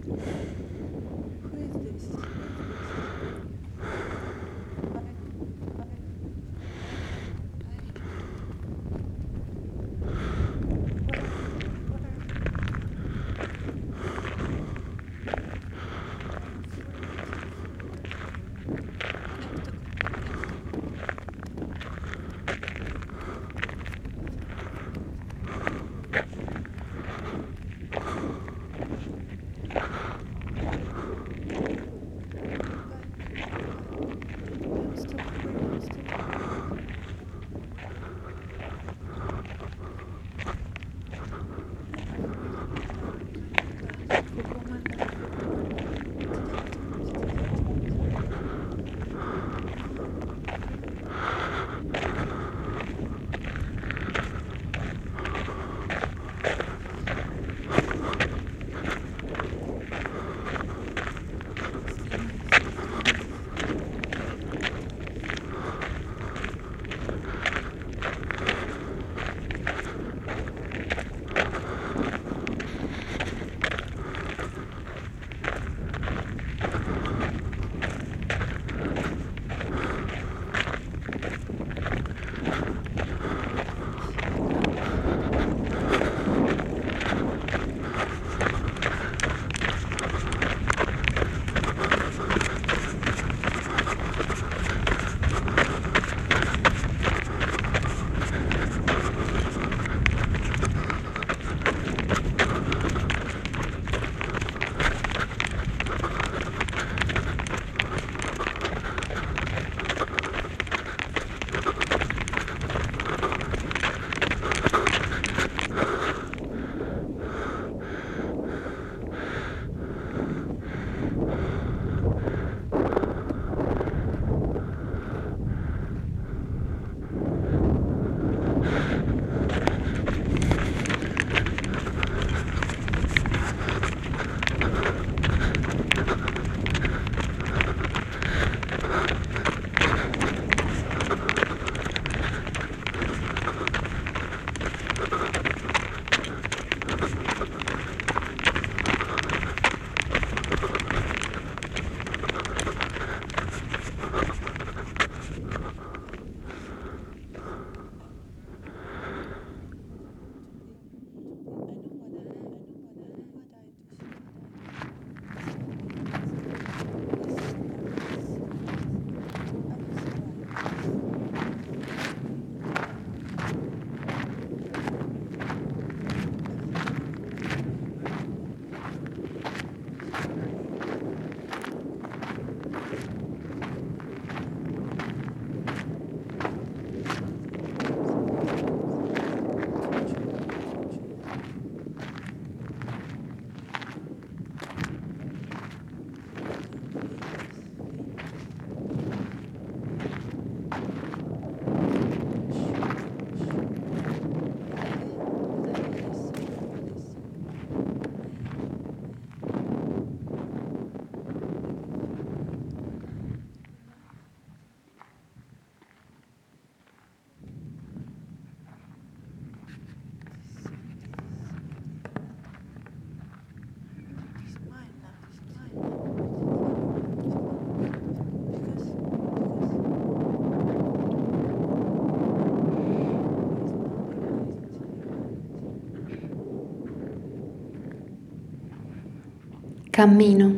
Cammino,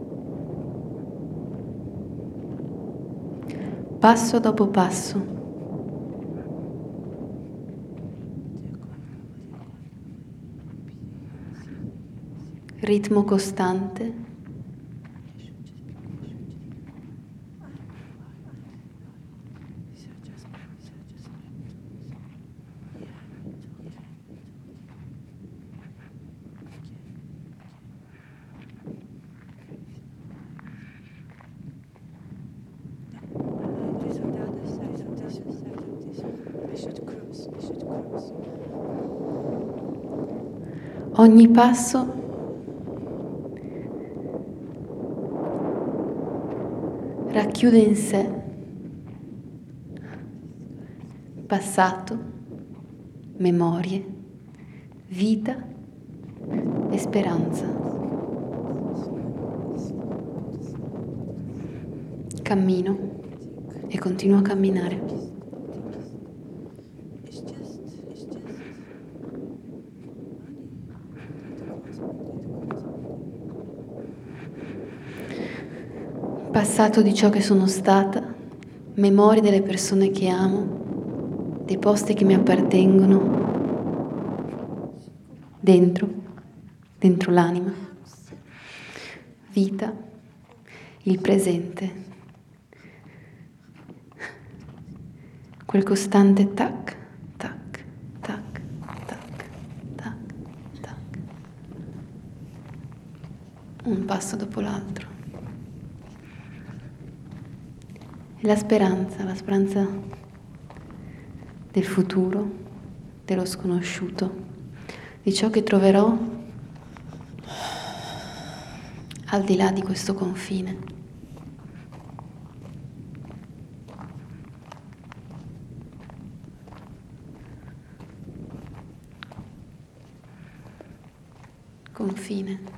passo dopo passo, ritmo costante, ogni passo racchiude in sé passato, memorie, vita e speranza. Cammino e continuo a camminare. Passato di ciò che sono stata, memorie delle persone che amo, dei posti che mi appartengono, dentro l'anima, vita, il presente, quel costante tac, tac, tac, tac, tac, tac, un passo dopo l'altro. E la speranza del futuro, dello sconosciuto, di ciò che troverò al di là di questo confine. Confine.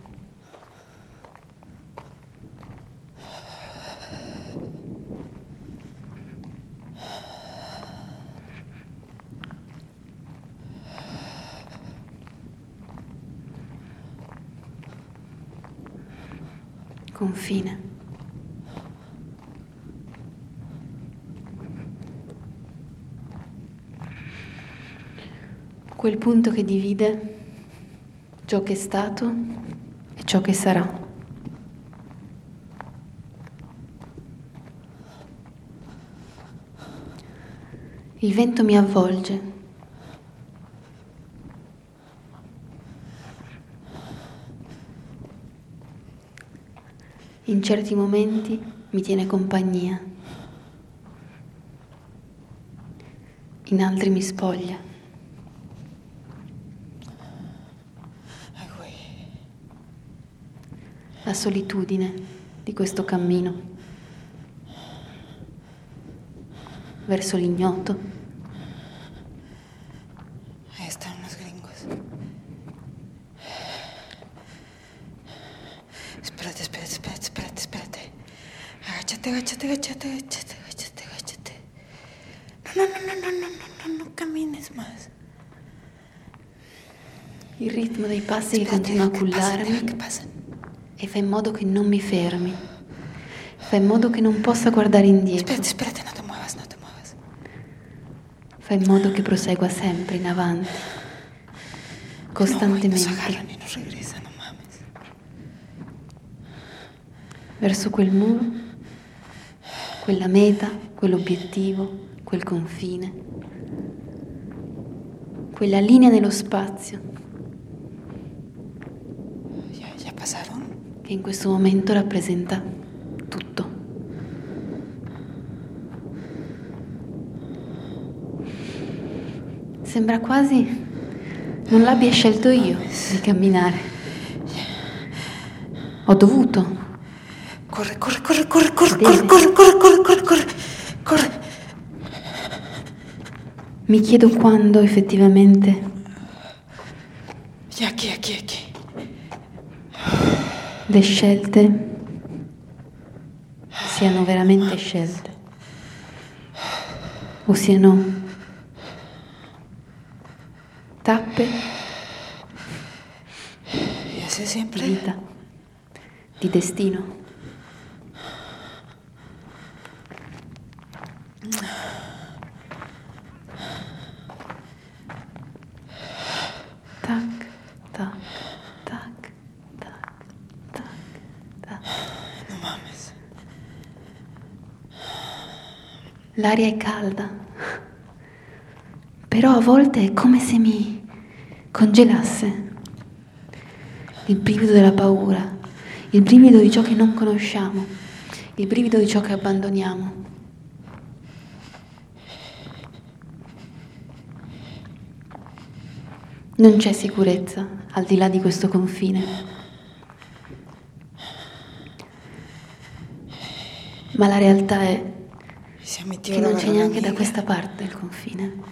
Confine. Quel punto che divide ciò che è stato e ciò che sarà. Il vento mi avvolge. In certi momenti mi tiene compagnia, in altri mi spoglia. La solitudine di questo cammino verso l'ignoto. Están unos gringos. Espérate. Agáchate. No camines más. Il ritmo dei passi che continua a cullarmi e fa in modo che non mi fermi, fa in modo che non possa guardare indietro. Espérate, no te muevas. Fa in modo che prosegua sempre in avanti, costantemente. No, nos agarran y nos regresan, no mames. Verso quel muro, quella meta, quell'obiettivo, quel confine, quella linea nello spazio ¿Ya pasaron? che in questo momento rappresenta tutto. Sembra quasi non l'abbia scelto io di camminare. Ho dovuto. Corre. Mi chiedo quando effettivamente Aquí. le scelte siano veramente scelte o siano tappe Y así siempre. di vita, di destino. Tac, tac, tac, tac, tac, tac. No mames. L'aria è calda, però a volte è come se mi congelasse. Il brivido della paura, il brivido di ciò che non conosciamo, il brivido di ciò che abbandoniamo. Non c'è sicurezza al di là di questo confine, ma la realtà è che non c'è neanche da questa parte il confine.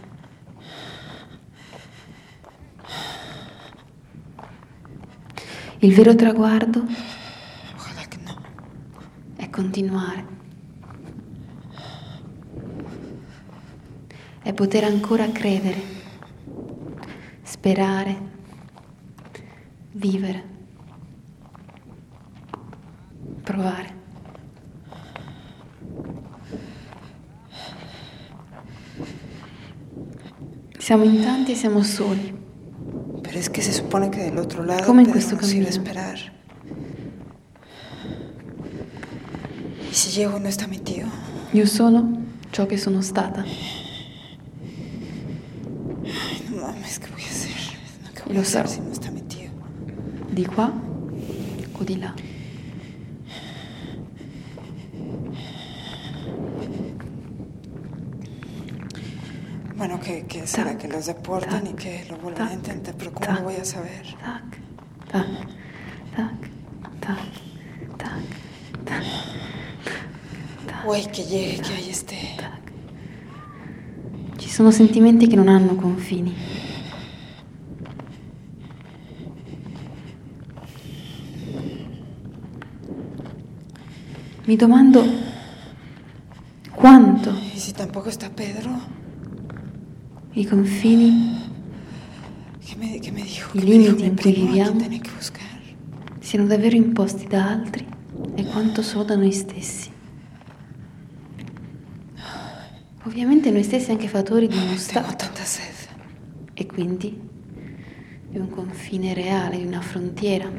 Il vero traguardo Ojalá que no. è continuare è poter ancora credere, sperare, vivere, provare. Siamo in tanti e siamo soli. Pero es que se supone que del otro lado Come in questo podemos ir a cammino. esperar. ¿Y si llego y no está mi tío? Io sono ciò che sono stata. Ay, no mames, ¿qué voy a hacer? ¿Qué voy Lo a hacer sarò. si no está mi tío? Di qua o di là. Bueno, que será Tac, que los deportan y tac, que lo vuelvan a tac, intentar, pero ¿cómo tac, lo voy a saber? Tac, tac, tac, tac, tac, tac, tac, Güey, que llegue, que ahí esté. tac. Ci sono sentimenti che non hanno confini. Mi domando quanto ¿Y si tampoco está Pedro? i confini ¿Qué me dijo? I ¿Qué me dijo limiti mi in cui primo? ¿A quién viviamo tenía que buscar? siano davvero imposti da altri e quanto solo da noi stessi. Ovviamente noi stessi anche fattori di uno Tengo stato tanta sed. e quindi di un confine reale, di una frontiera.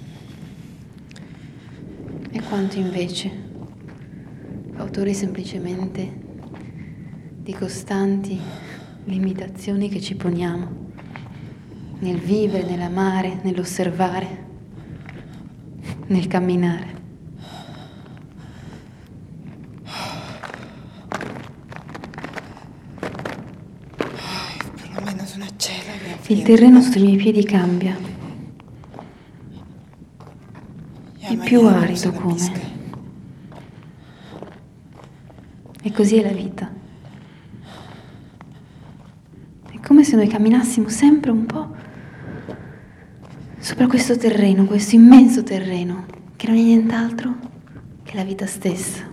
E quanto invece autori semplicemente di costanti limitazioni che ci poniamo nel vivere, nell'amare, nell'osservare, nel camminare. Por lo menos una chela bien Il fría. terreno sotto i miei piedi cambia, Ya è mañana più vamos a arido la come. pizca. E così è la vita. È come se noi camminassimo sempre un po' sopra questo terreno, questo immenso terreno, che non è nient'altro che la vita stessa.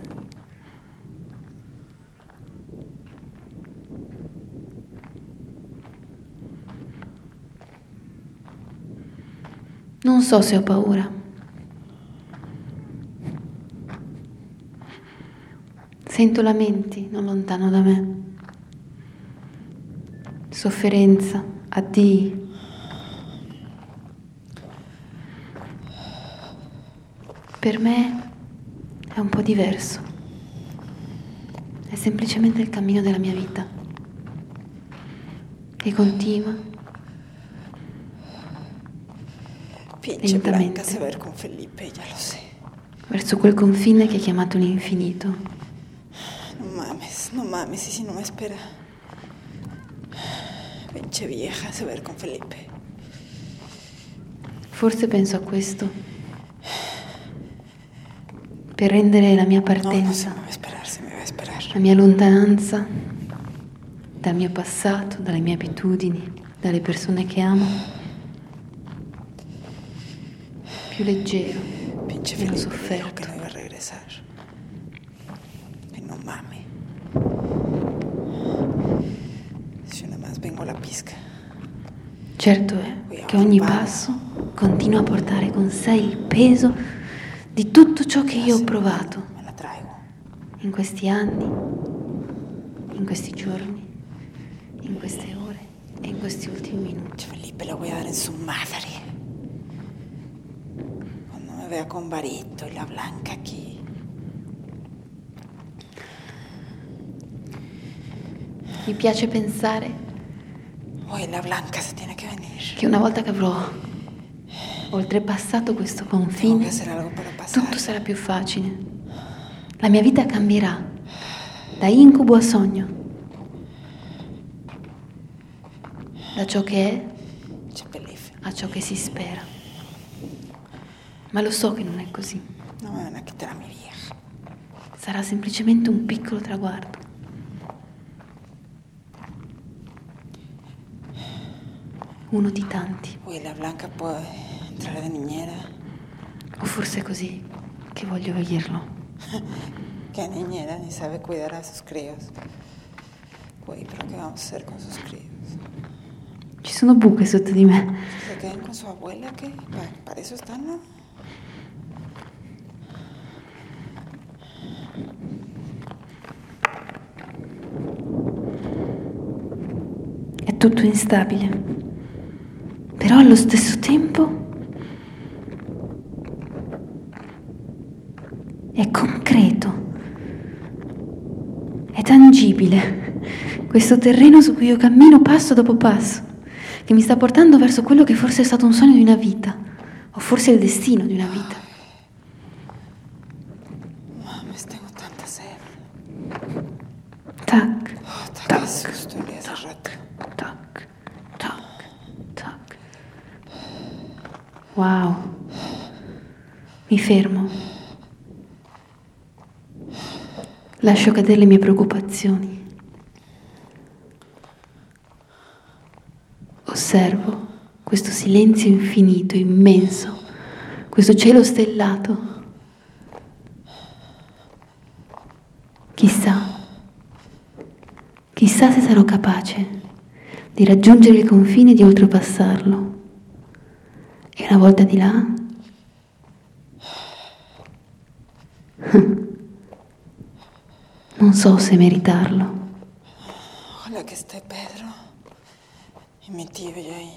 Non so se ho paura. Sento lamenti non lontano da me. Sofferenza, addii. Per me è un po' diverso. È semplicemente il cammino della mia vita, che continua Pinche lentamente. Blanca se ver con Felipe, ya lo sé. verso quel confine che è chiamato l'infinito. No mames, y si no me espera. Pinche vieja se ver con Felipe. Forse penso a questo per rendere la mia No, no se partenza, me va a esperar, se me va a esperar. la mia lontananza dal mio passato, dalle mie abitudini, dalle persone che amo, più leggero, Pinche meno Felipe le dijo sofferto. que no iba a regresar. Que no mame. Si yo nada más vengo a la pizca. Certo è che ogni passo continua a portare con sé il peso di tutto ciò che io ho provato Me la traigo. in questi anni, in questi giorni, in queste ore e in questi ultimi minuti. Felipe le voy a dar en su madre. Cuando me vea con Barito y la Blanca aquí. Mi piace pensare Oye, la Blanca se tiene que venir. che una volta che avrò oltrepassato questo Tengo que confine, hacer algo para pasar. tutto sarà più facile. La mia vita cambierà da incubo a sogno, da ciò che è Chepelife. a ciò che si spera. Ma lo so che non è così. No me van a quitar a mi vieja. Sarà semplicemente un piccolo traguardo. Uno di tanti. Oye, la Blanca puede entrar de niñera. O forse è così che voglio vederlo. Que niñera ni sabe cuidar a sus críos. Güey, pero ¿qué vamos a hacer con sus críos? Ci sono buche sotto di me. ¿Se quedan con su abuela? ¿Qué? Para eso están, ¿no? È tutto instabile, però allo stesso tempo è concreto, è tangibile, questo terreno su cui io cammino passo dopo passo, che mi sta portando verso quello che forse è stato un sogno di una vita, o forse il destino di una vita. Mames, tengo tanta sed. Tac, Qué susto le hace rato. tac, tac, tac. Wow. Mi fermo. Lascio cadere le mie preoccupazioni. Osservo questo silenzio infinito, immenso, questo cielo stellato. Chissà se sarò capace di raggiungere il confine e di oltrepassarlo. E una volta di là, non so se meritarlo. Ojalá que esté Pedro y mi tío ya ahí.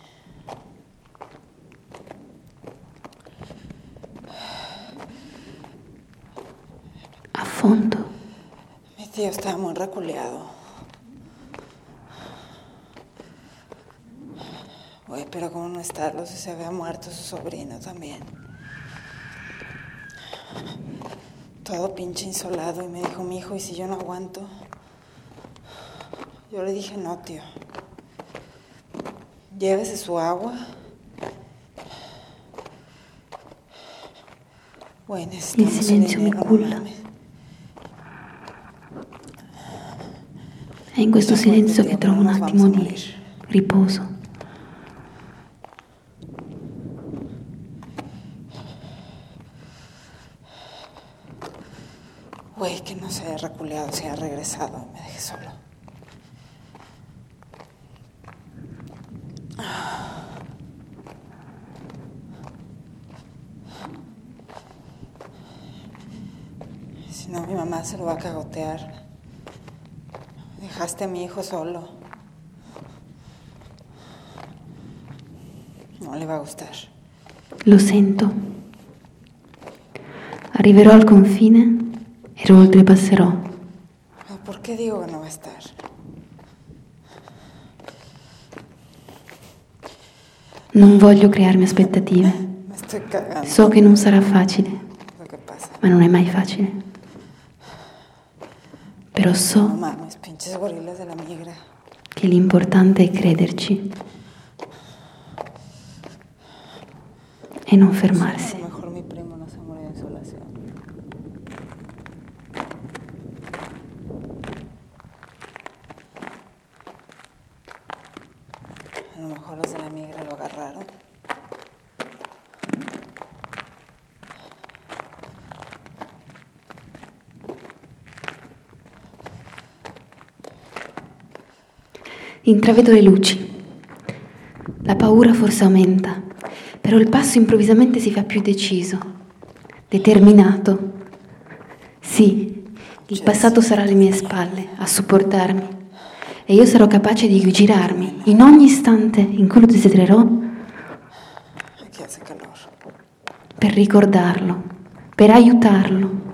Affondo. Mi tío estaba muy reculeado. Güey, pero cómo no estarlo si se había muerto su sobrino también. Todo pinche insolado y me dijo, mi hijo, ¿y si yo no aguanto? Yo le dije, no, tío. Llévese su agua. Güey, necesitamos Il silenzio mi dinero, no culla. mames. È in questo silenzio che trovo un attimo di riposo. Güey, que no se haya reculeado, se haya regresado y me deje solo. Si no, mi mamá se lo va a cagotear. Dejaste a mi hijo solo. No le va a gustar. Lo sento. Arriverò al confine e lo oltrepasserò. Ma ¿por qué digo que no va a estar? Non voglio crearmi aspettative. Me estoy cagando. So che non sarà facile, Lo que pasa. ma non è mai facile. Però No so mames, pinches gorilas de la migra. che l'importante è crederci e non A fermarsi. lo mejor mi primo no se muere de insolación. A lo mejor los de la migra lo agarraron. Intravedo le luci. La paura forse aumenta, però il passo improvvisamente si fa più deciso, determinato. Sì, il passato sarà alle mie spalle, a supportarmi, e io sarò capace di girarmi in ogni istante in cui lo desidererò Aquí hace calor. per ricordarlo, per aiutarlo.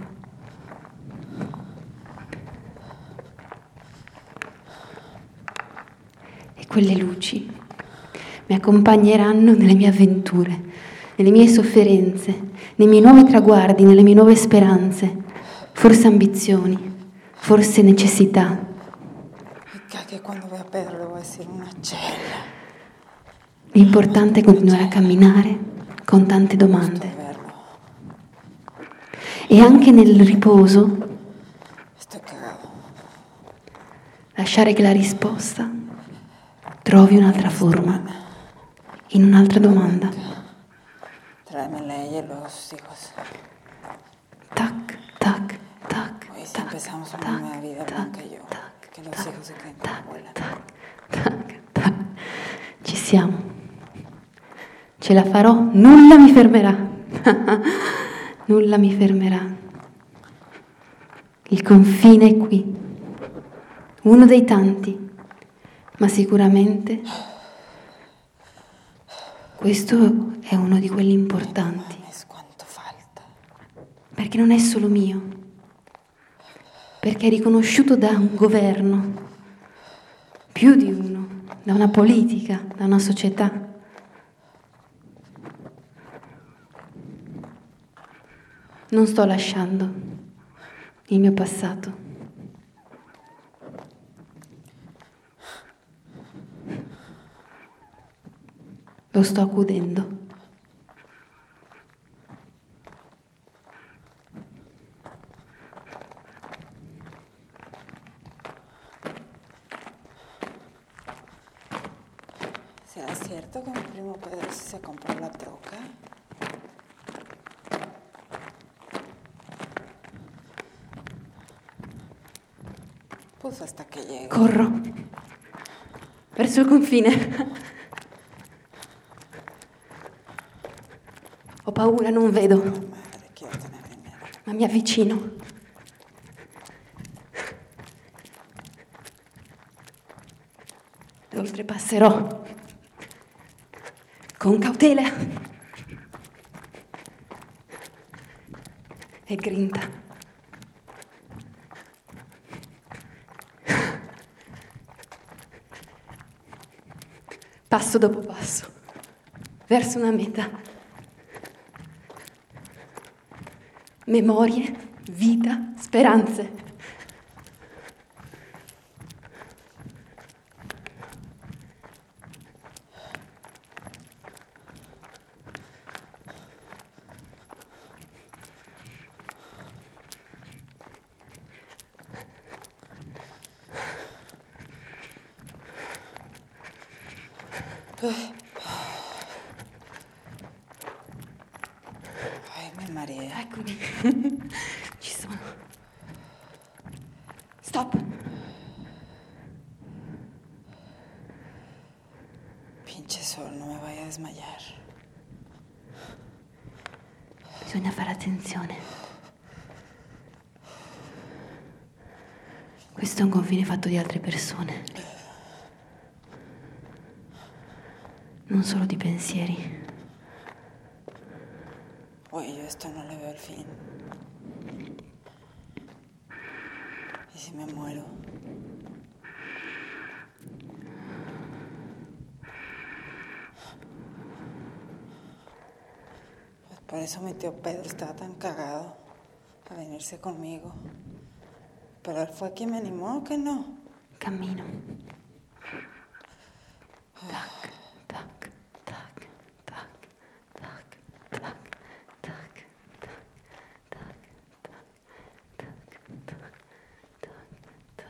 E quelle luci mi accompagneranno nelle mie avventure, nelle mie sofferenze, nei miei nuovi traguardi, nelle mie nuove speranze, forse ambizioni, forse necessità. Y que cuando vea a Pedro le voy a decir una chela. L'importante è continuare a camminare con tante domande. Verlo. E anche nel riposo Estoy cagado. lasciare che la risposta trovi un'altra forma, in un'altra domanda. Tráemela a ella y luego a sus hijos. Tac, tac, tac, Hoy sí tac, empezamos una tac, nueva vida, tac, Blanca y yo. tac. Que los hijos se queden con la abuela. Ci siamo. Ce la farò, nulla mi fermerà. Nulla mi fermerà. Il confine è qui. Uno dei tanti. Ma sicuramente questo è uno di quelli importanti. Quanto falta. Perché non è solo mio. Perché è riconosciuto da un governo. Più di uno. Da una politica, da una società. Non sto lasciando il mio passato. Lo sto accudendo. ¿Será cierto que mi primo Pedro sí se compró la troca? Pues hasta que llegue. Corro. Verso il confine. Ho paura, non vedo. Madre, quiero tener dinero. Ma mi avvicino. Lo oltrepasserò. Con cautela. E grinta. Passo dopo passo. Verso una meta. Memorie, vita, speranze. Ay, mi María. Eccomi. Ci sono. Stop. Pinche sol, no me vaya a desmayar. Bisogna fare attenzione. Questo è un confine fatto di altre persone. Non solo di pensieri. Oye, yo esto no le veo el fin. ¿Y si me muero? Pues por eso mi tío Pedro estaba tan cagado a venirse conmigo. Pero él fue quien me animó, ¿que no? Cammino. Tac, tac, tac, tac, tac, tac, tac, tac, tac, tac, tac, tac, tac.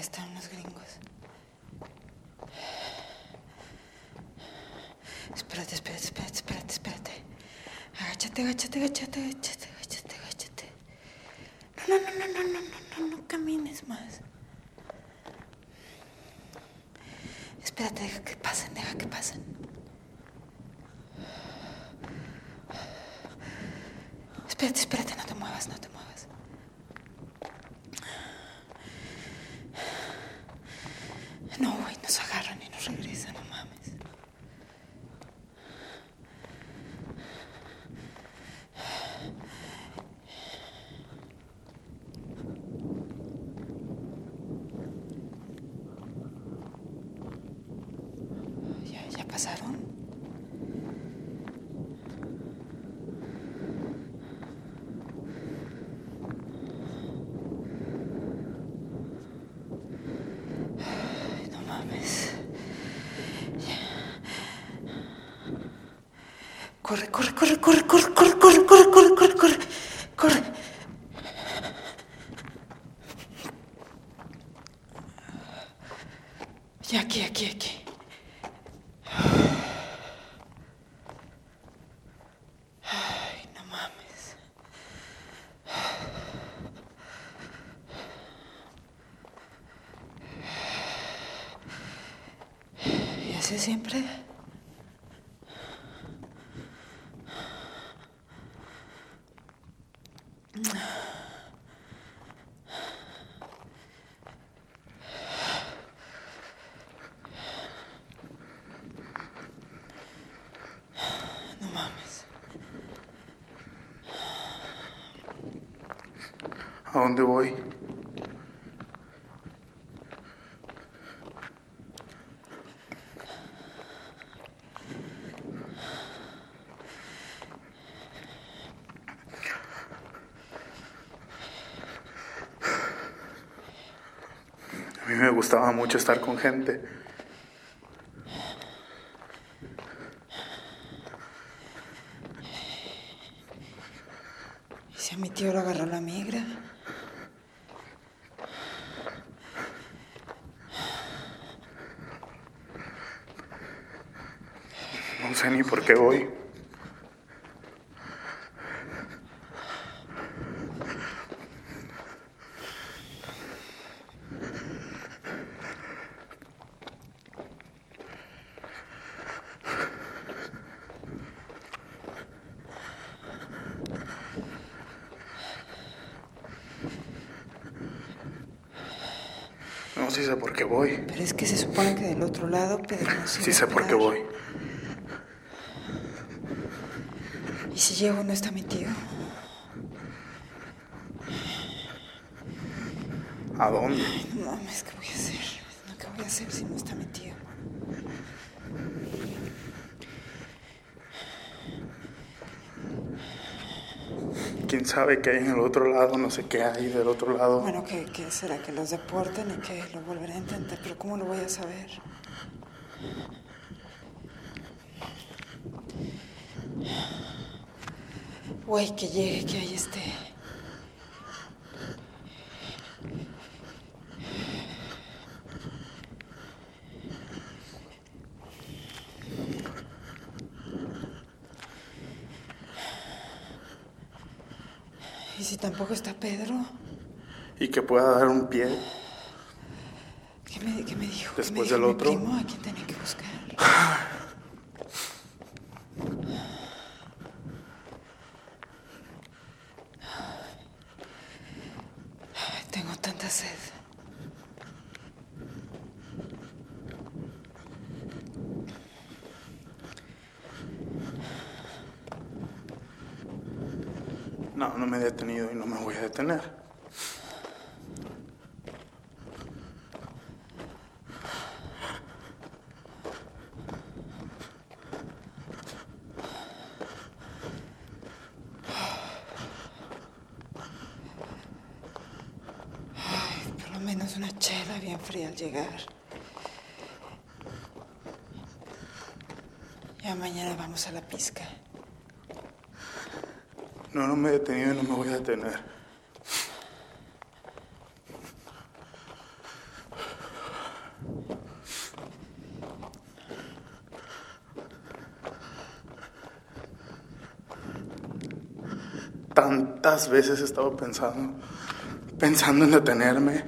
están unos gringos. Espérate. Agáchate. No camines más. Espérate, deja que pasen. Espérate, no te muevas. No, güey, nos agarran y nos regresan, no mames. ¿Ya pasaron? Corre. Ya, aquí. Ay, no mames. ¿Y así siempre? No mames. ¿A dónde voy? A mí me gustaba mucho estar con gente. ¿Y si a mi tío lo agarró la migra? No sé ni por qué voy. No, sí sé por qué voy. Pero es que se supone que del otro lado Pedro no se Sí va a sé por qué esperar. voy. ¿Y si llego no está mi tío? ¿A dónde? Ay, no mames, ¿qué voy a hacer? ¿Qué voy a hacer si no está mi tío? ¿Quién sabe qué hay en el otro lado? No sé qué hay del otro lado. Bueno, ¿qué será? ¿Que los deporten y que lo volveré a intentar? ¿Pero cómo lo voy a saber? Güey, que llegue, que ahí esté. ¿Y si tampoco está Pedro? Y que pueda dar un pie. ¿Qué me dijo? Después ¿Qué me dijo del mi otro. primo? ¿A quién tenía que buscar? Ay, tengo tanta sed. No me he detenido y no me voy a detener. Ay, por lo menos una chela bien fría al llegar. Ya mañana vamos a la pizca. No me he detenido y no me voy a detener. tantas veces he estado pensando en detenerme.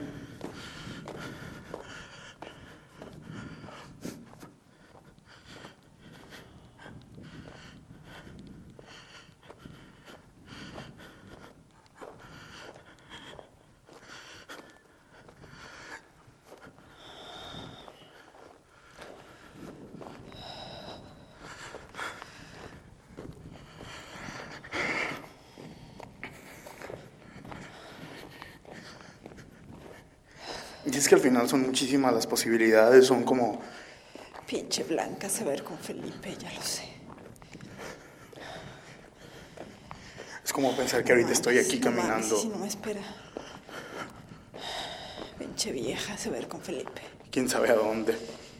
Y es que al final son muchísimas las posibilidades, son como... Pinche Blanca se va a ver con Felipe, ya lo sé. Es como pensar que ahorita estoy aquí caminando. Si no me espera. Pinche vieja se va a ver con Felipe. ¿Quién sabe a dónde?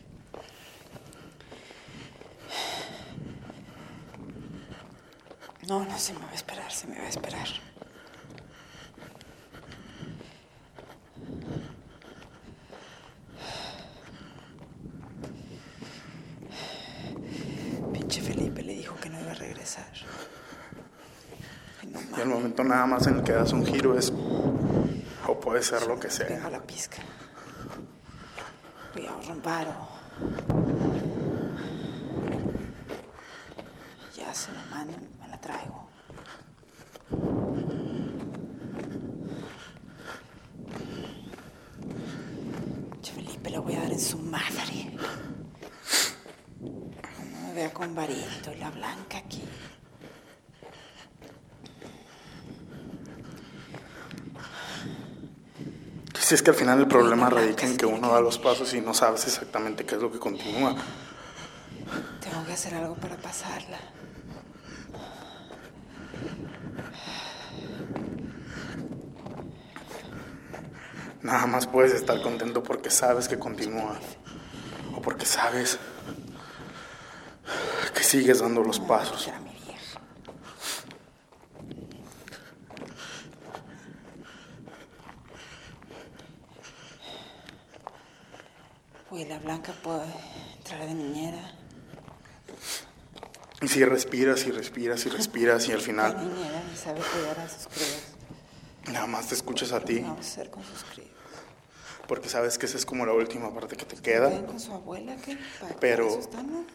No, se me va a esperar, se me va a esperar. Pinche Felipe le dijo que no iba a regresar. Y al momento nada más en el que das un giro es... o puede ser lo que sea. Vengo a la pizca. Voy a romper o... ya se la mando, me la traigo. Pinche Felipe le voy a dar en su madre. No me vea con Varito y la Blanca aquí. Si es que al final el problema radica en que uno da los pasos y no sabes exactamente qué es lo que continúa. Tengo que hacer algo para pasarla. Nada más puedes estar contento porque sabes que continúa. O porque sabes que sigues dando los pasos. Uy, la Blanca puede entrar de niñera. Y si respiras y respiras y respiras y al final... La niñera ni sabe cuidar a sus críos. Nada más te escuchas a ti. ¿Qué vamos a hacer con sus críos? Porque sabes que esa es como la última parte que te queda. ¿Ven con su abuela? ¿Qué? Pero... ¿Para eso están, no?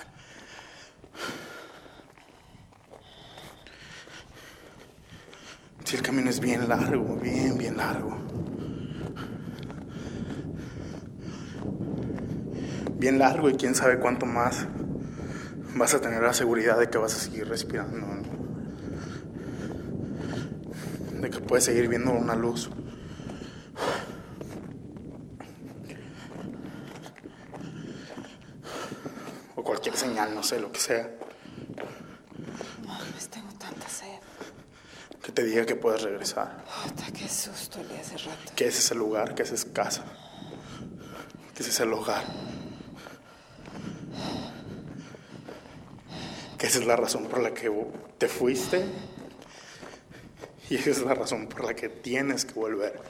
Si el camino es bien largo, bien largo. Bien largo y quién sabe cuánto más vas a tener la seguridad de que vas a seguir respirando, ¿no? De que puedes seguir viendo una luz. O cualquier señal, no sé, lo que sea. Mames, tengo tanta sed. Que te diga que puedes regresar. Puta, qué susto le hace rato. Que ese es el lugar, que esa es casa. Que ese es el hogar. Que esa es la razón por la que te fuiste. Y esa es la razón por la que tienes que volver.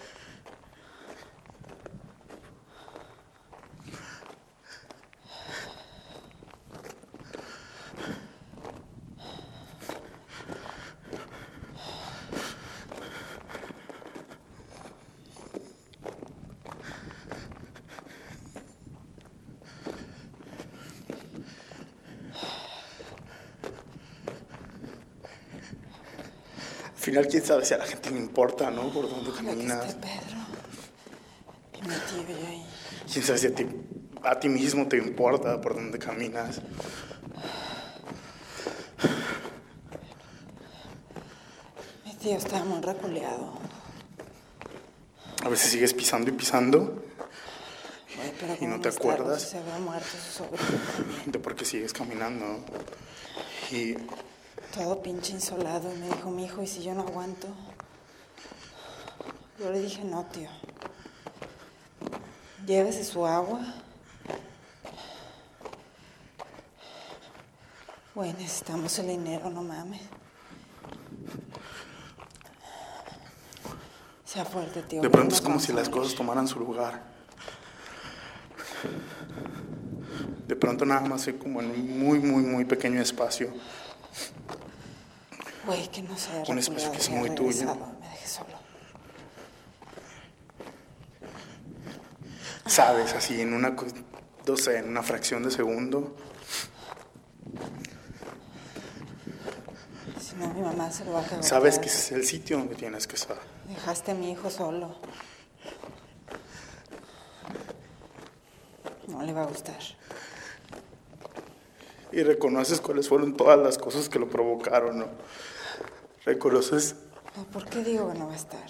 Al final, quién sabe si a la gente le importa, ¿no? Por dónde caminas. Aquí está Pedro. Y mi tío y ahí. Quién sabe si a ti mismo te importa por dónde caminas. Mi tío está muy reculeado. A veces sigues pisando y pisando. Oye, pero Y no ¿cómo te está? acuerdas Se había muerto su sobrino también. de por qué sigues caminando. Y Todo pinche insolado. Y me dijo, mi hijo, ¿y si yo no aguanto? Yo le dije, no, tío. Llévese su agua. Güey, necesitamos el dinero, no mames. Sea fuerte, tío. de pronto es como si las cosas tomaran su lugar. De pronto nada más hay como en un muy pequeño espacio. Güey, que no sé. Un espacio que es muy tuyo. Me dejé solo. Sabes, así en una, no sé, en una fracción de segundo. Si no, mi mamá se lo va a cagar. Sabes que ese es el sitio donde tienes que estar. Dejaste a mi hijo solo. No le va a gustar. Y reconoces cuáles fueron todas las cosas que lo provocaron, ¿no? Reconoces. ¿Por qué digo que no va a estar?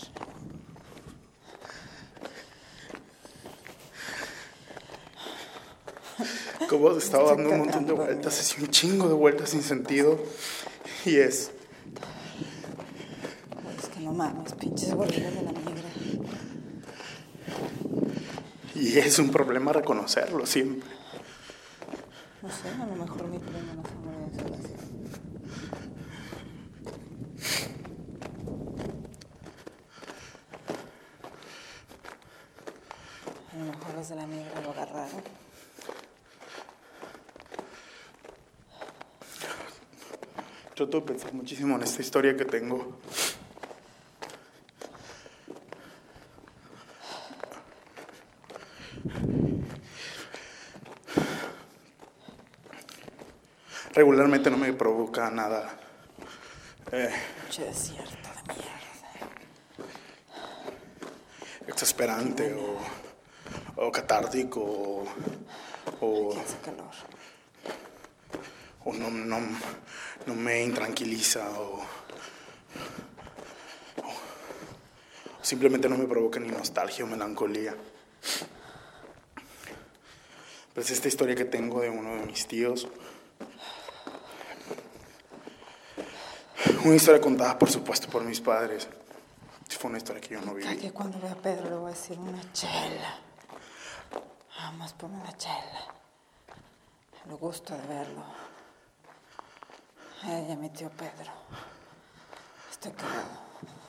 Como has estado dando un montón de vueltas, así un chingo de vueltas sin sentido. Y es que no mames, pinches gorrilas de la migra. Y es un problema reconocerlo siempre. No sé, a lo mejor mi primo no fue muy bien así. A lo mejor los de la migra lo agarraron. Trato de pensar muchísimo en esta historia que tengo. Regularmente no me provoca nada. Pinche desierto de mierda. Exasperante o catártico o Aquí hace calor. o no me intranquiliza o simplemente no me provoca ni nostalgia o melancolía. Pues esta historia que tengo de uno de mis tíos, una historia contada por supuesto por mis padres, fue una historia que yo no viví. Que cuando vea a Pedro le voy a decir una chela. Vamos por una chela. El gusto de verlo. Ella, mi tío Pedro. Estoy cagado.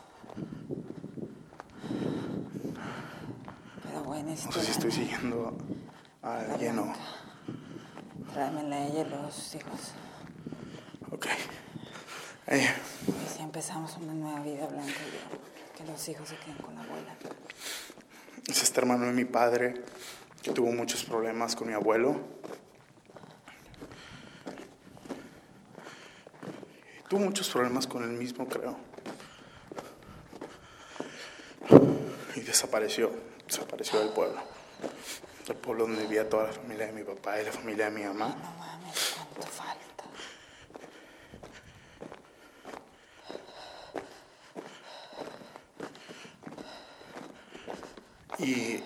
Pero bueno, No sé si estoy siguiendo a alguien o... Tráemela a ella y los hijos. Ok. Y si empezamos una nueva vida, Blanca y yo. Que los hijos se queden con la abuela. Es este hermano de mi padre que tuvo muchos problemas con mi abuelo. Tuvo muchos problemas con él mismo, creo. Y desapareció del pueblo. Del pueblo donde vivía toda la familia de mi papá y la familia de mi mamá. No mames, ¿cuánto falta? Y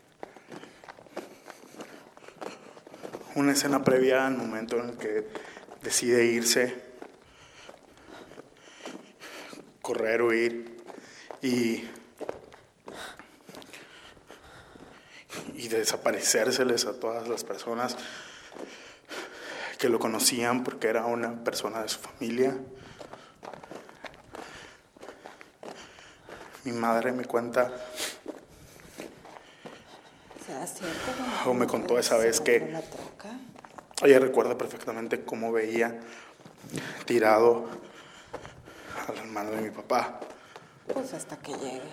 una escena previa al momento en el que decide irse, correr, huir y desaparecérseles a todas las personas que lo conocían porque era una persona de su familia. Mi madre me cuenta, ¿Será cierto? o me contó esa vez que ella recuerda perfectamente cómo veía tirado al hermano de mi papá. Pues hasta que llegue.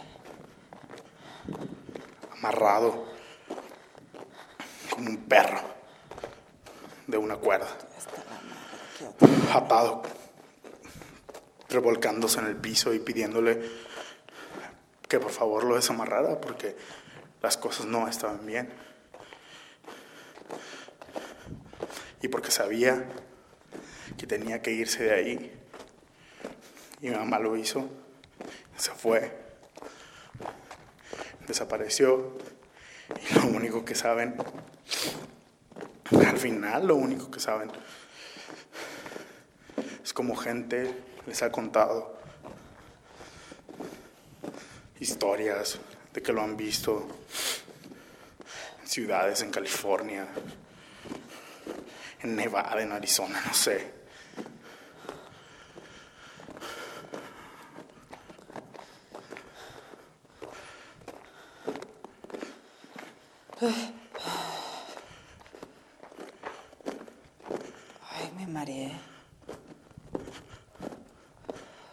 Amarrado como un perro de una cuerda. Atado, revolcándose en el piso y pidiéndole que por favor lo desamarrara porque las cosas no estaban bien. Y porque sabía que tenía que irse de ahí. Y mi mamá lo hizo. Se fue. Desapareció. Y lo único que saben, al final lo único que saben, es como gente les ha contado historias de que lo han visto en ciudades en California, en Nevada, en Arizona, no sé. Ay, me mareé.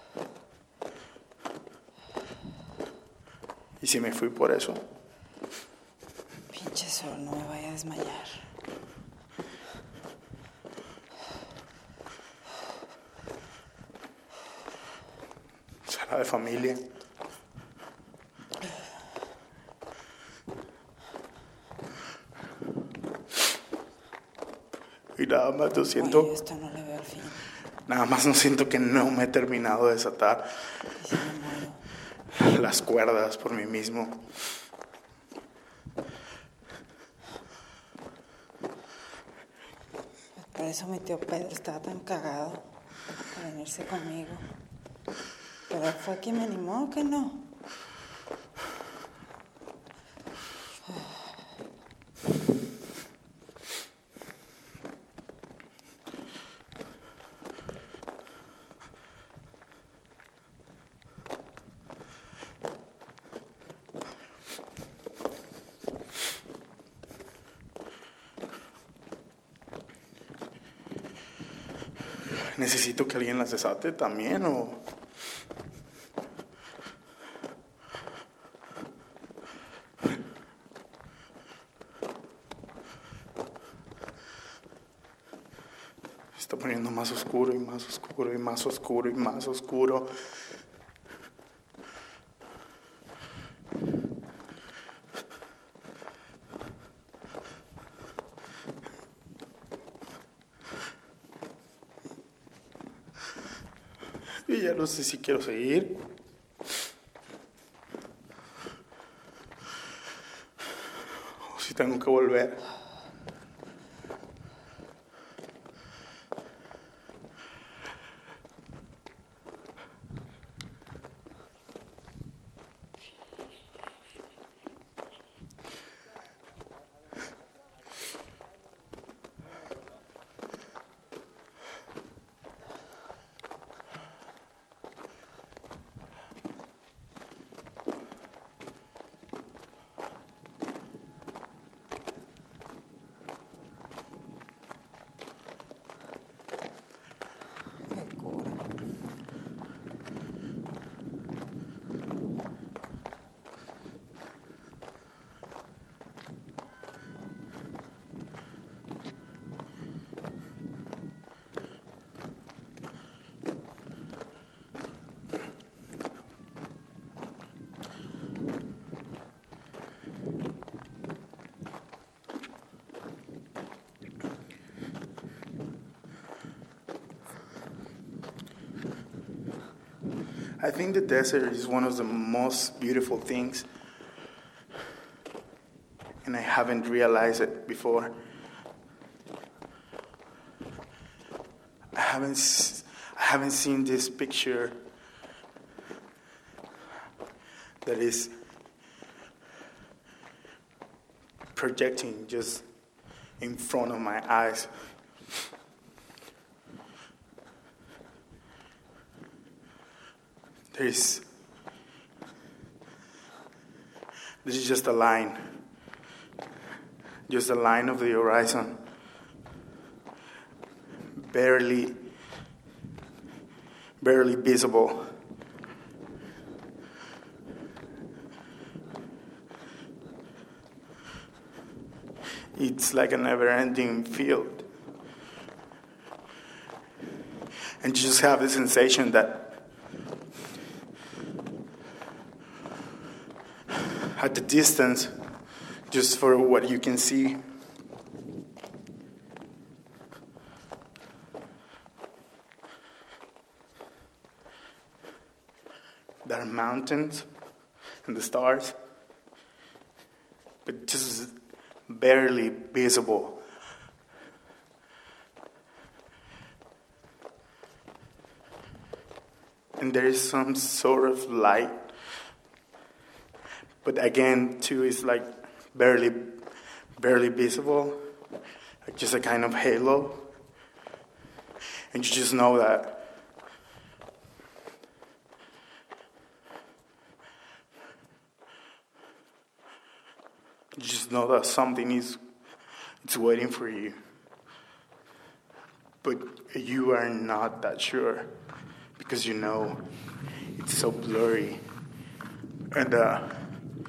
¿Y si me fui por eso? Pinche sol, no me vaya a desmayar. ¿Será de familia? Y nada más lo siento. Oye, esto no le veo al fin. Nada más no siento que no me he terminado de desatar ¿Y si me muero? las cuerdas por mí mismo. Por eso mi tío Pedro estaba tan cagado de venirse conmigo. Pero él fue quien me animó, ¿que no? ¿Necesito que alguien las desate también o...? Se está poniendo más oscuro y más oscuro y más oscuro y más oscuro. Y ya no sé si quiero seguir. O si tengo que volver. Qué cura. I think the desert is one of the most beautiful things, and I haven't realized it before. I haven't seen this picture that is projecting just in front of my eyes. This is just a line of the horizon, barely visible. It's like a never-ending field, and you just have the sensation that at the distance, just for what you can see, there are mountains and the stars, but just barely visible. And there is some sort of light, but again, too, it's like barely visible, like just a kind of halo. And you just know that something is waiting for you. But you are not that sure because you know it's so blurry. And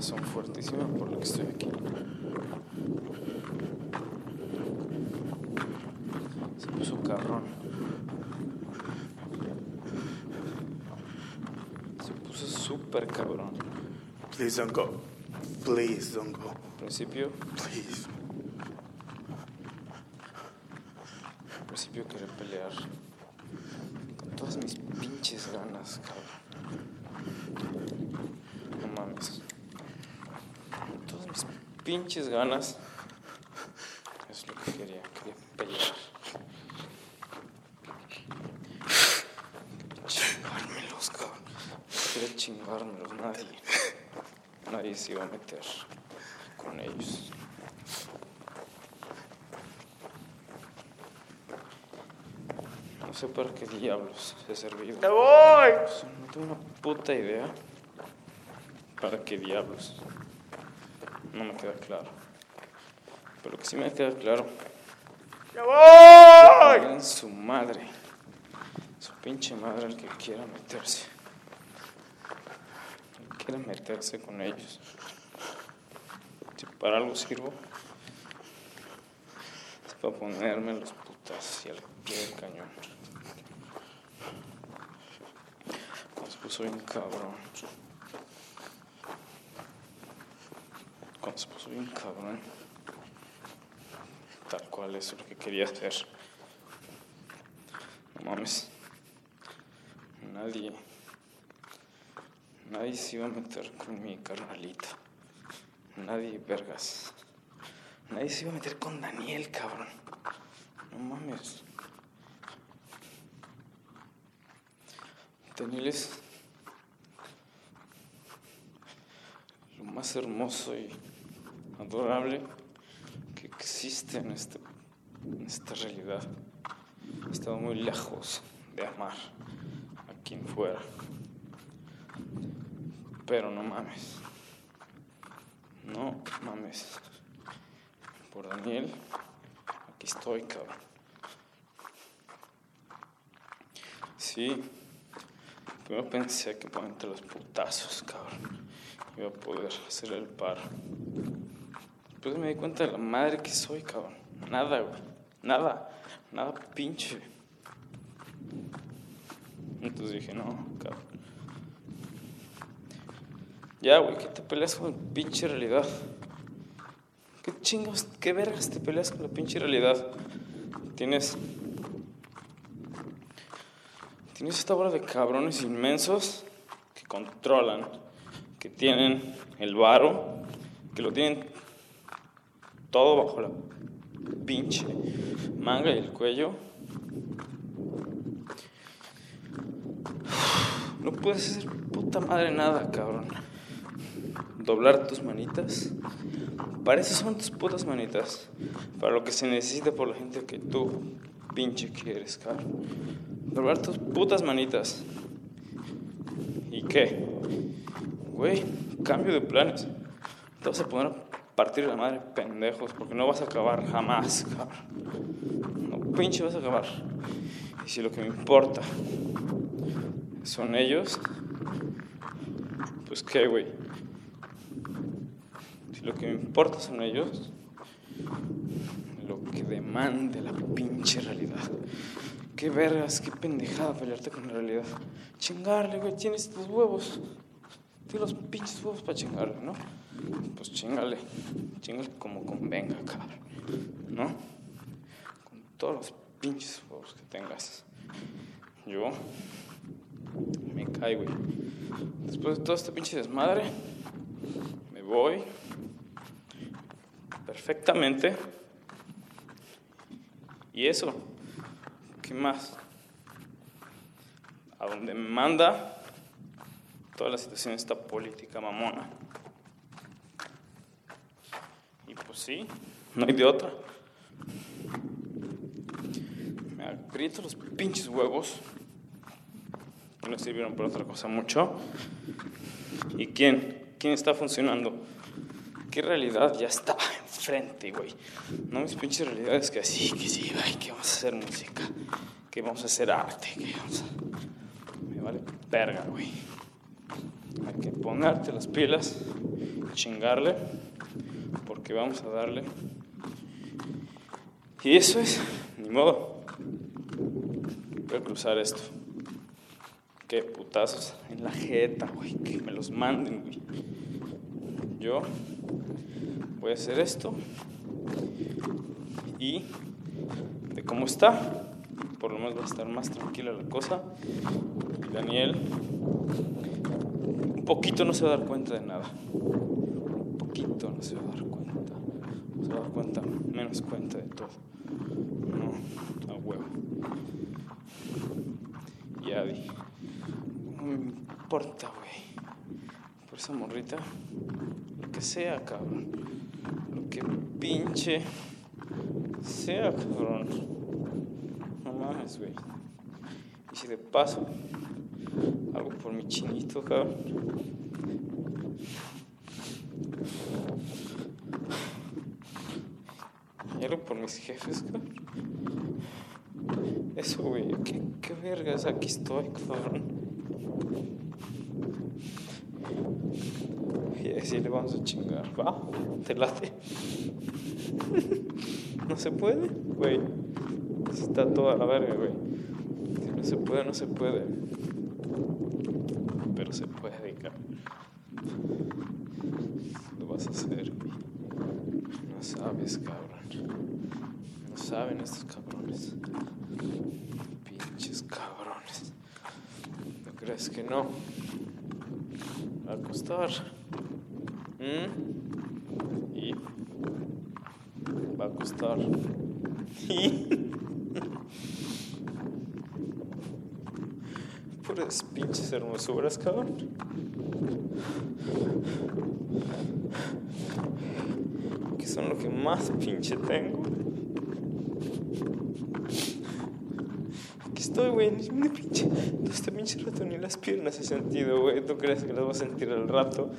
razón fuertísima por la que estoy aquí. Se puso cabrón. Se puso súper cabrón. Please don't go. Please don't go. Al principio quería pelear con todas mis pinches ganas, cabrón. No mames. Con todas mis pinches ganas. Es lo que quería pelear. Chingármelos, cabrón. Quería chingármelos, nadie se iba a meter con ellos. No sé para qué diablos he servido. ¡Me voy! No tengo una puta idea para qué diablos. No me queda claro. Pero lo que sí me queda claro. ¡Me voy! En su madre. Su pinche madre el que quiera meterse. El que quiera meterse con ellos. Si para algo sirvo, es para ponerme los putas y al pie del cañón. Cuando se puso bien cabrón. Tal cual eso es lo que quería hacer. No mames. Nadie se iba a meter con mi carnalita. Nadie, vergas. Nadie se iba a meter con Daniel, cabrón. No mames. Daniel es lo más hermoso y adorable que existe en esta realidad. He estado muy lejos de amar a quien fuera. Pero no mames. No mames. Por Daniel, aquí estoy, cabrón. Sí. Primero pensé que por entre los putazos, cabrón, iba a poder hacer el paro. Después me di cuenta de la madre que soy, cabrón. Nada, güey. Nada pinche. Entonces dije, no, cabrón. Ya, güey, ¿qué te peleas con la pinche realidad? ¿Qué chingos, qué vergas te peleas con la pinche realidad? Tienes esta bola de cabrones inmensos que controlan, que tienen el varo, que lo tienen todo bajo la pinche manga y el cuello. No puedes hacer puta madre nada, cabrón. Doblar tus manitas. Para eso son tus putas manitas. Para lo que se necesita por la gente que tú, pinche, quieres, cabrón. Doblar tus putas manitas. ¿Y qué? Güey, cambio de planes. Te vas a poner a partir la madre, pendejos, porque no vas a acabar jamás, cabrón. No, pinche, vas a acabar. Y si lo que me importa son ellos, pues qué, güey. Si lo que me importa son ellos, lo que demande la pinche realidad. Qué vergas, qué pendejada pelearte con la realidad. Chingarle, güey, tienes tus huevos. Tienes los pinches huevos para chingarle, ¿no? Pues chingale como convenga, cabrón, ¿no? Con todos los pinches huevos que tengas. Yo me caigo, güey. Después de todo este pinche desmadre, me voy perfectamente. Y eso, ¿qué más? A donde me manda toda la situación esta política mamona. Y pues sí, no hay de otra. Me aprieto los pinches huevos, que no sirvieron para otra cosa mucho. ¿Y quién está funcionando? ¿Qué realidad ya está enfrente, güey? No mis pinches realidades que sí, ay, que vamos a hacer música, que vamos a hacer arte, que vamos a... Me vale verga, güey. Hay que ponerte las pilas, chingarle, porque vamos a darle. Y eso es, ni modo. Voy a cruzar esto. Qué putazos en la jeta, güey, que me los manden, güey. Yo voy a hacer esto. Y de cómo está, por lo menos va a estar más tranquila la cosa. Y Daniel un poquito no se va a dar cuenta de nada. Un poquito no se va a dar cuenta. No se va a dar cuenta, menos cuenta de todo. No, a huevo. Y Adi, no me importa, güey. Por esa morrita, lo que sea, cabrón. Lo que pinche sea, cabrón. No mames, güey. Y si de paso algo por mi chinito, cabrón. Y algo por mis jefes, cabrón. Eso, güey. ¿Qué vergas? Aquí estoy, cabrón. Y así le vamos a chingar. ¿Va? ¿Te late? No se puede, güey. Eso está toda la verga, güey. Si no se puede, no se puede. Pero se puede, cabrón. Lo vas a hacer, güey. No sabes, cabrón. No saben estos cabrones. Pinches cabrones. ¿No crees que no? Va a costar. Y va a costar. Y puras pinches hermosuras, cabrón. Que son lo que más pinche tengo. Aquí estoy, güey. Ni pinche. Este pinche rato ni las piernas he sentido, güey. ¿Tú crees que las voy a sentir al rato?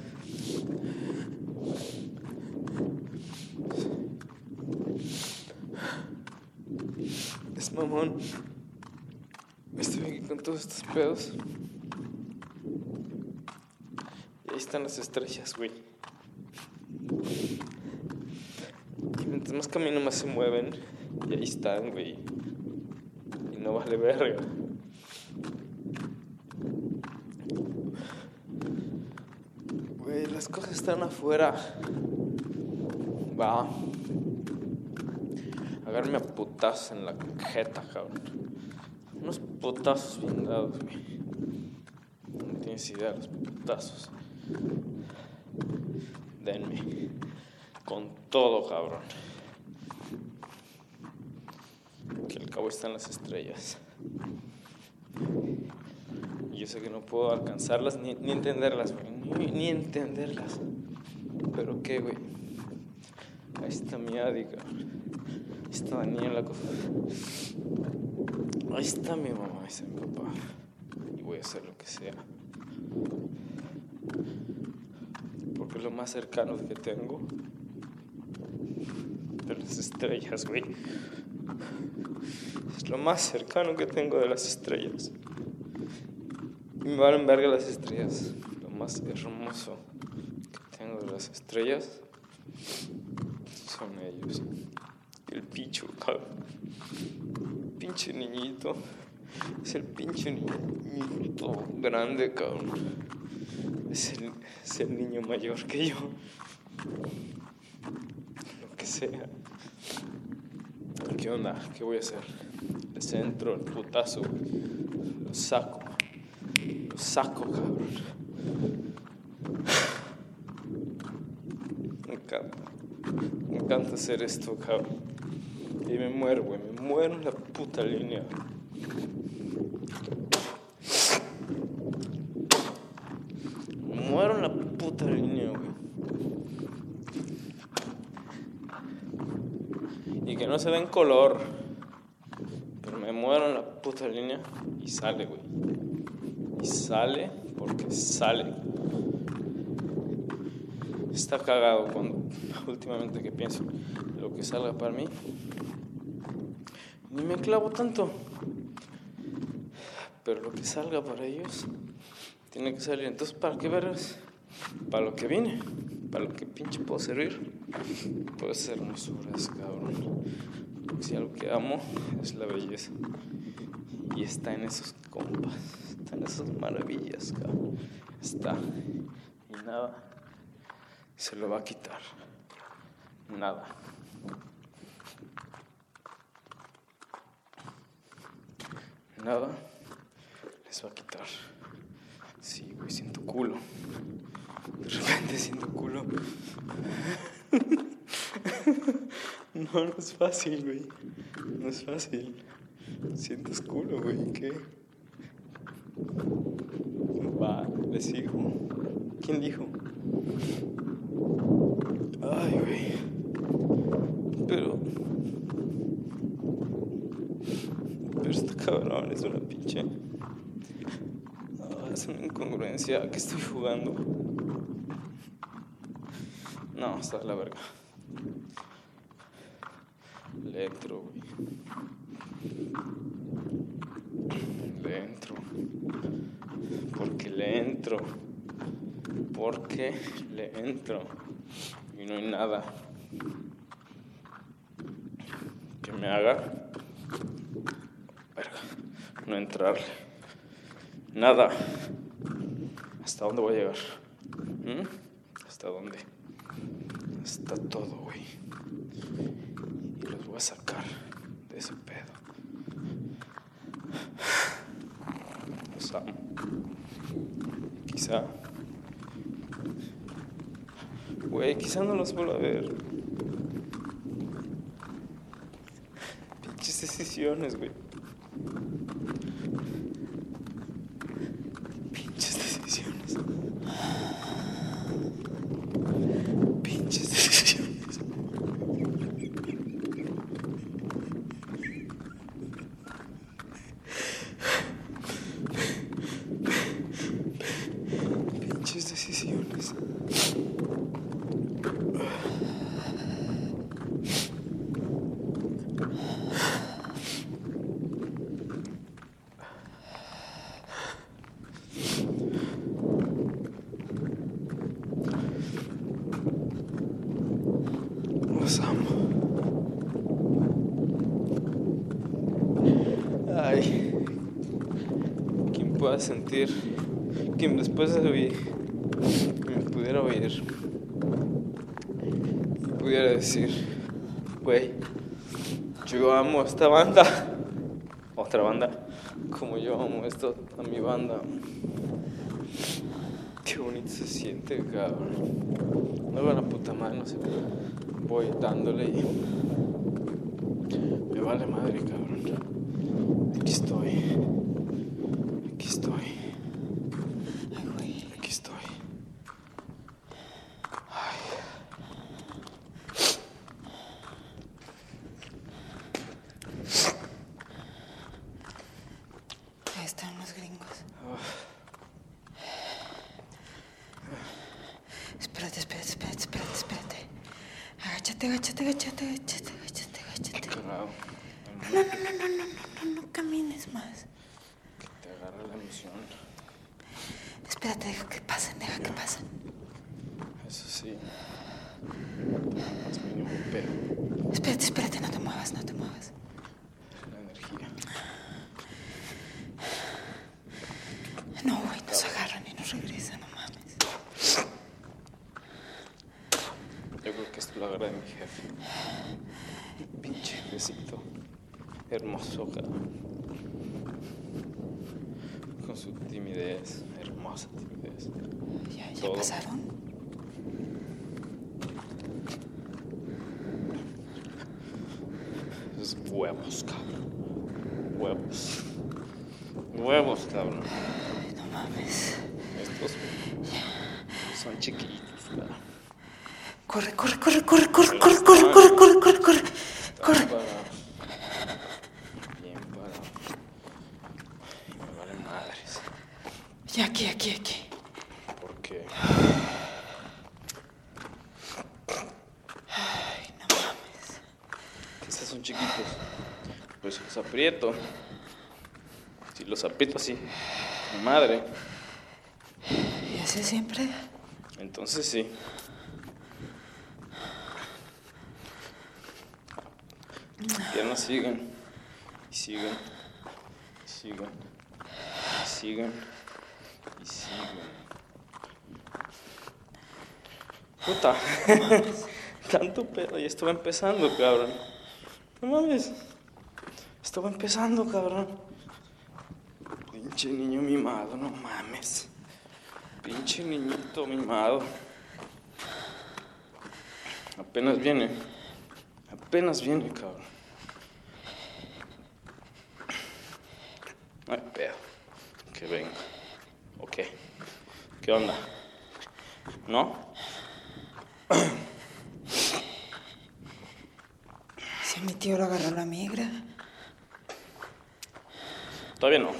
Es mamón. Estoy aquí con todos estos pedos. Y ahí están las estrellas, güey. Y mientras más camino, más se mueven. Y ahí están, güey. Y no vale verga. Güey, las cosas están afuera. Va. Agarrarme a putazos en la jeta, cabrón. Unos putazos bien dados, güey. No tienes idea de los putazos. Denme. Con todo, cabrón. Que al cabo están las estrellas. Y yo sé que no puedo alcanzarlas ni entenderlas, güey. Ni entenderlas. Pero qué, güey. Ahí está mi Adi, cabrón. Ahí está Daniela. Ahí está mi mamá, ahí está mi papá. Y voy a hacer lo que sea. Porque es lo más cercano que tengo de las estrellas, güey. Es lo más cercano que tengo de las estrellas. Y me valen verga las estrellas. Lo más hermoso que tengo de las estrellas son ellos. El picho, cabrón. Pinche niñito. Es el pinche niñito grande, cabrón. Es el niño mayor que yo. Lo que sea. ¿Qué onda? ¿Qué voy a hacer? Le centro el putazo. Lo saco. Lo saco, cabrón. Me encanta hacer esto, cabrón. Y me muero, güey. Me muero en la puta línea. Me muero en la puta línea, güey. Y que no se ve en color. Pero me muero en la puta línea. Y sale, güey. Y sale porque sale. Está cagado cuando últimamente que pienso lo que salga para mí. Ni me clavo tanto. Pero lo que salga para ellos Tiene que salir. Entonces, ¿para qué vergas? Para lo que vine. Para lo que pinche puedo servir. Puede ser hermosuras, cabrón. Porque si algo que amo es la belleza. Y está en esos compas. Está en esas maravillas, cabrón. Está. Y nada se lo va a quitar. Nada. Nada les va a quitar. Sí, güey, siento culo. De repente siento culo. No es fácil, güey. No es fácil. Sientes culo, güey. ¿Qué? Va, les sigo. ¿Quién dijo? Ay, güey. Pero está cabrón, es una pinche. Es una incongruencia. ¿A qué estoy jugando? No, está de la verga. Le entro, güey. Le entro. Porque le entro. Porque le entro. Y no hay nada que me haga, verga, no entrarle. Nada. ¿Hasta dónde voy a llegar? ¿Hasta dónde? Hasta todo, güey. Y los voy a sacar de ese pedo. Los amo. Quizá, güey, quizá no los vuelva a ver. Pinches decisiones, güey. Pinches decisiones. Pinches decisiones. Pinches decisiones. Los amo. Ay, ¿quién pueda sentir? ¿Quién después de oír me pudiera oír? Me pudiera decir, güey, yo amo a esta banda. Otra banda, como yo amo esto a mi banda. Qué bonito se siente, cabrón. No veo la puta madre, no sé. Voy dándole y me vale madre, cabrón. Aquí estoy. Aquí estoy. Ay, güey. Aquí estoy. Ay. Ahí están los gringos. Espérate. Agáchate. Cagado. No camines más. Que te agarre la emoción. Espérate, deja que pasen. Eso sí. Más mínimo pero Espérate, no te muevas. la energía. No, güey, nos agarran y nos regresan, no mames. Yo creo que esto lo agarra de mi jefe. Pinche jefecito. Hermoso, cabrón. Con su timidez. Hermosa timidez. ¿Ya Todo. pasaron? Esos huevos, cabrón. Huevos, cabrón. Ay, no mames. Estos son chiquitos, cabrón. Corre. Bien parado. Y me vale madres. Ya, aquí. Porque Ay, no mames. quizás son chiquitos. Pues si los aprieto. Si los aprieto así, mi madre, ¿Ese siempre? Entonces sí. Las piernas siguen. Y siguen. Y siguen. Y siguen. Y siguen. Puta. Tanto pedo. Y esto va empezando, cabrón. No mames. Esto va empezando, cabrón. Pinche niño mimado, no mames. Pinche niñito mimado. Apenas viene, cabrón. No hay pedo. Que venga. Ok. ¿Qué onda? ¿No? Si mi tío lo agarró la migra. Todavía no.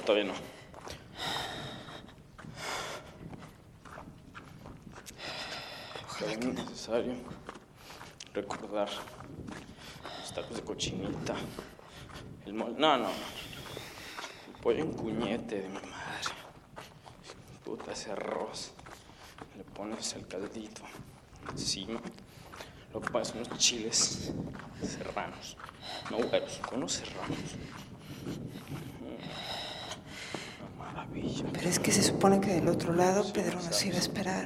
Ojalá Es que no. necesario recordar los tacos de cochinita, el mole. No. El pollo en cuñete de mi madre. Puta, ese arroz. Le pones el caldito encima. Luego pones unos chiles serranos. No güeros, unos serranos. Una maravilla. Pero es que se supone que del otro lado Pedro nos iba a esperar.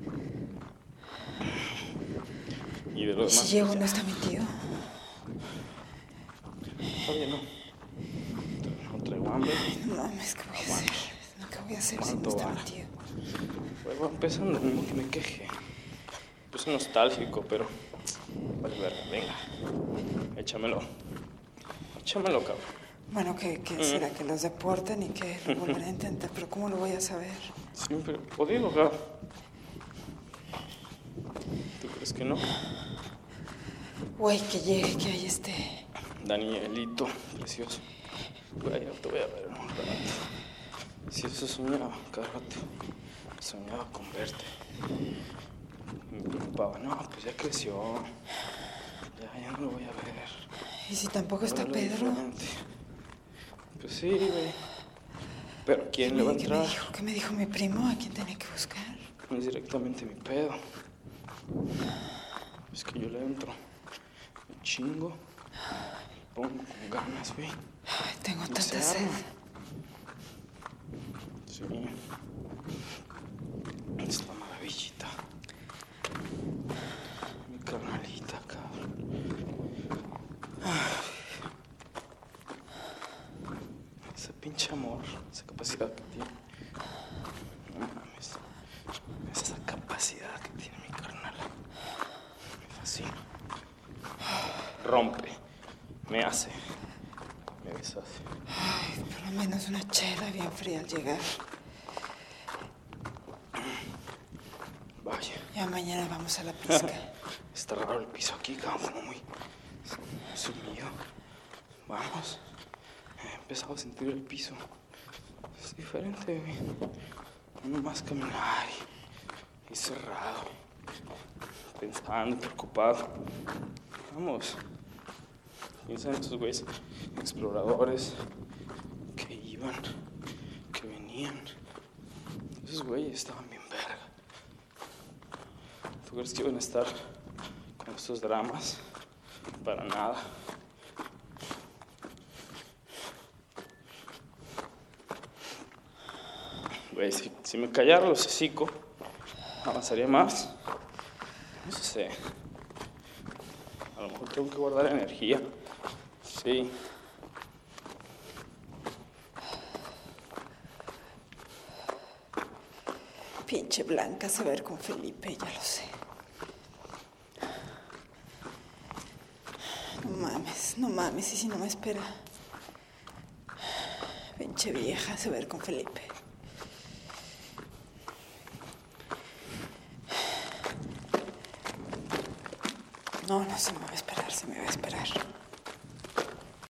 Y de los ¿Y demás, si llego pues, no está mi tío? todavía no. No traigo hambre. No mames, ¿qué voy a hacer? ¿Qué voy a hacer si no está mi tío? Pues va empezando, no que me queje. Yo soy nostálgico, pero... Vale, verga, venga. Échamelo, cabrón. Bueno, ¿qué será? Que los deporten y que lo volveré a intentar. Pero ¿cómo lo voy a saber? Siempre he podido, cabrón. ¿Tú crees que no? Güey, que llegue, que ahí esté. Danielito, precioso. Güey, ya te voy a ver en un rato. Si eso soñaba, cada rato. Soñaba con verte. Me preocupaba, no, pues ya creció. Ya no lo voy a ver. ¿Y si tampoco está Ahora lo Pedro? diferente. Pues sí, güey. Pero ¿quién le va a entrar? ¿Qué me dijo mi primo? ¿A quién tenía que buscar? No es directamente mi pedo. Es que yo le entro. Me chingo. Me pongo con ganas, güey. Ay, tengo Y tanta se sed. arma. Sí. Es la maravillita. Mi carnalita, cabrón. Ay. Ese pinche amor, esa capacidad que tiene. No mames. Esa capacidad que tiene mi carnal. Me fascina. Rompe. Me hace. Me deshace. Ay, por lo menos una chela bien fría al llegar. Vaya. Ya mañana vamos a la pizca. Está raro el piso aquí, cabrón, como muy sumido. Vamos. He empezado a sentir el piso. Es diferente, güey. No más caminar y cerrado. Pensando, preocupado. Vamos. Piensa en esos güeyes exploradores que iban, que venían. Esos güeyes estaban bien verga. ¿Tú crees que iban a estar con estos dramas? Para nada. Güey, si me callara los hocico, avanzaría más. No sé. A lo mejor tengo que guardar energía. Sí. Pinche Blanca se va a ver con Felipe, ya lo sé. No mames, y si no me espera. Pinche vieja se va a ver con Felipe. No, se me va a esperar,